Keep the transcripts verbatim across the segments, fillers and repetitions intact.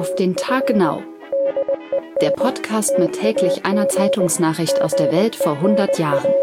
Auf den Tag genau. Der Podcast mit täglich einer Zeitungsnachricht aus der Welt vor hundert Jahren.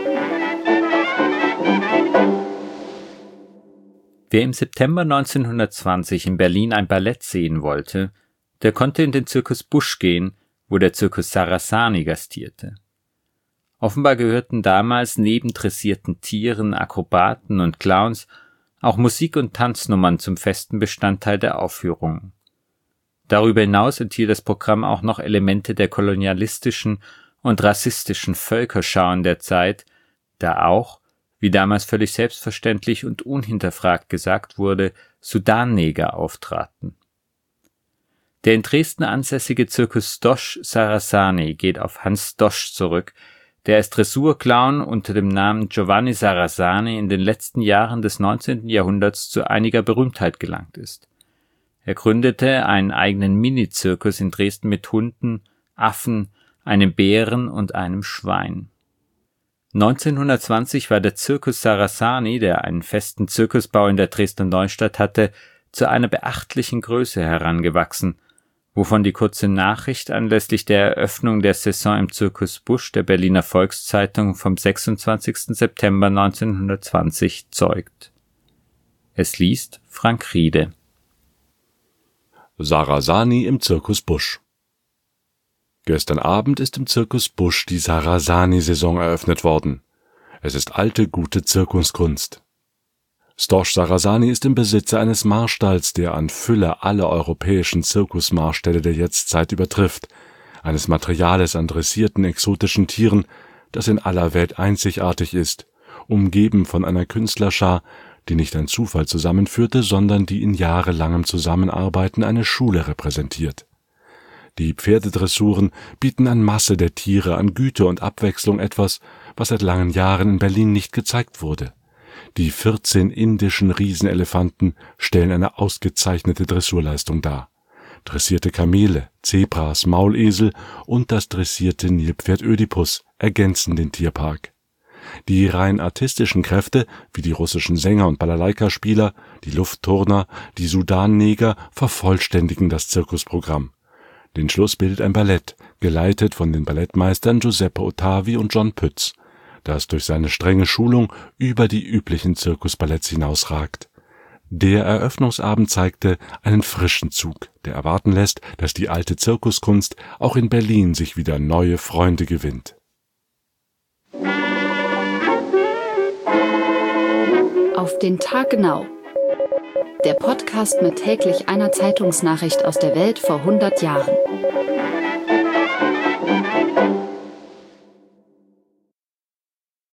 Wer im September neunzehnhundertzwanzig in Berlin ein Ballett sehen wollte, der konnte in den Circus Busch gehen, wo der Circus Sarrasani gastierte. Offenbar gehörten damals neben dressierten Tieren, Akrobaten und Clowns auch Musik- und Tanznummern zum festen Bestandteil der Aufführungen. Darüber hinaus enthielt das Programm auch noch Elemente der kolonialistischen und rassistischen Völkerschauen der Zeit, da auch, wie damals völlig selbstverständlich und unhinterfragt gesagt wurde, Sudanneger auftraten. Der in Dresden ansässige Circus Dosch Sarrasani geht auf Hans Dosch zurück, der als Dressurclown unter dem Namen Giovanni Sarrasani in den letzten Jahren des neunzehnten Jahrhunderts zu einiger Berühmtheit gelangt ist. Er gründete einen eigenen Mini-Zirkus in Dresden mit Hunden, Affen, einem Bären und einem Schwein. neunzehnhundertzwanzig war der Circus Sarrasani, der einen festen Zirkusbau in der Dresdner Neustadt hatte, zu einer beachtlichen Größe herangewachsen, wovon die kurze Nachricht anlässlich der Eröffnung der Saison im Circus Busch der Berliner Volkszeitung vom sechsundzwanzigsten September neunzehnhundertzwanzig zeugt. Es liest Frank Riede. Sarrasani im Circus Busch. Gestern Abend ist im Circus Busch die Sarrasani-Saison eröffnet worden. Es ist alte, gute Zirkuskunst. Dosch Sarrasani ist im Besitz eines Marsstalls, der an Fülle alle europäischen Zirkusmarstställe der Jetztzeit übertrifft, eines Materiales an dressierten exotischen Tieren, das in aller Welt einzigartig ist, umgeben von einer Künstlerschar, die nicht ein Zufall zusammenführte, sondern die in jahrelangem Zusammenarbeiten eine Schule repräsentiert. Die Pferdedressuren bieten an Masse der Tiere, an Güte und Abwechslung etwas, was seit langen Jahren in Berlin nicht gezeigt wurde. Die vierzehn indischen Riesenelefanten stellen eine ausgezeichnete Dressurleistung dar. Dressierte Kamele, Zebras, Maulesel und das dressierte Nilpferd Ödipus ergänzen den Tierpark. Die rein artistischen Kräfte, wie die russischen Sänger und Balalaika-Spieler, die Luftturner, die Sudanneger, vervollständigen das Zirkusprogramm. Den Schluss bildet ein Ballett, geleitet von den Ballettmeistern Giuseppe Ottavi und John Pütz, das durch seine strenge Schulung über die üblichen Zirkusballetts hinausragt. Der Eröffnungsabend zeigte einen frischen Zug, der erwarten lässt, dass die alte Zirkuskunst auch in Berlin sich wieder neue Freunde gewinnt. Auf den Tag genau. Der Podcast mit täglich einer Zeitungsnachricht aus der Welt vor hundert Jahren.